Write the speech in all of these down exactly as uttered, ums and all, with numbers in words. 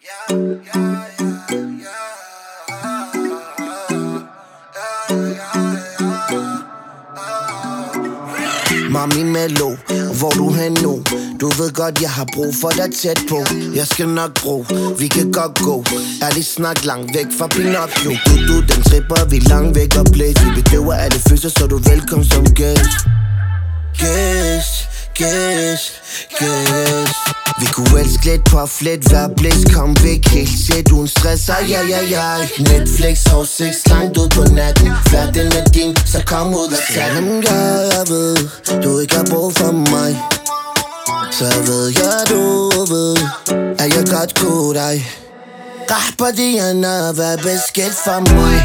Mami Mello, hvor du hen nu? Du ved godt, jeg har brug for dig tæt på. Jeg skal nok bro, vi kan godt gå. Ærlig snak langt væk fra Pinocchio. Du, du, den tripper, vi langt væk og blæs. Vi bedøver alle følelser, så du er velkommen som gæst. Gæst, gæst, gæst. Vi kunne elske lidt på flet, hver blæs. Kom væk, helt set uden stress. Aj, aj, aj, aj. Netflix, hov sex, langt ud på natten. Færdig med din, så kom ud og tag dem. Ja, jeg ved, du ikke har brug for mig. Så ved jeg, du ved, at jeg godt kunne dig. Rapper de andre, vær beskidt for mig.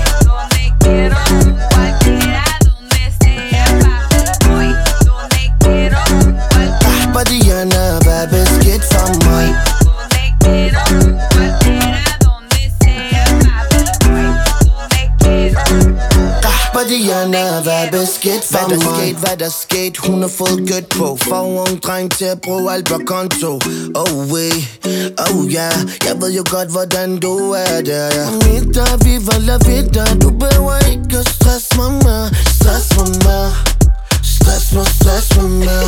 Rapper de andre, vær beskidt for mig. Rapper de andre, vær beskidt for mig. Hvad der sket, hvad der sket, hun har fået gødt på. For ung dreng til at bruge alt på konto. Oh way, oh yeah, jeg ved jo godt, hvordan du er der, ja. Middag, vi valder videre. Du behøver ikke at stress mig mere. Stress mig mere. Stress mig, stress mig mere.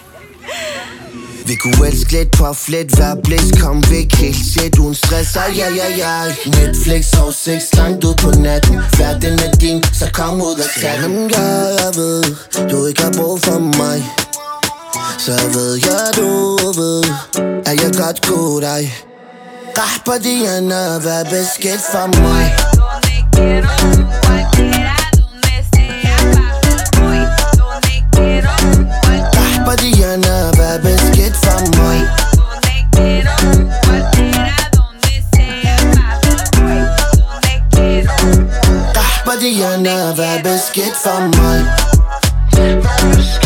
Vi kunne elske lidt på flet, hver blæs. Kom væk, helt set uden stress. Aj, aj, aj, aj. Netflix, hov sex, langt ud på natten. Færdig med din, så kom ud og tag dem. Ja, jeg ved, du ikke har brug for mig. Så ved jeg, du ved, at jeg godt kunne dig. Rapper de andre, vær beskidt for mig. Rapper de andre, vær beskidt for mig. Rapper de andre, vær beskidt for mig.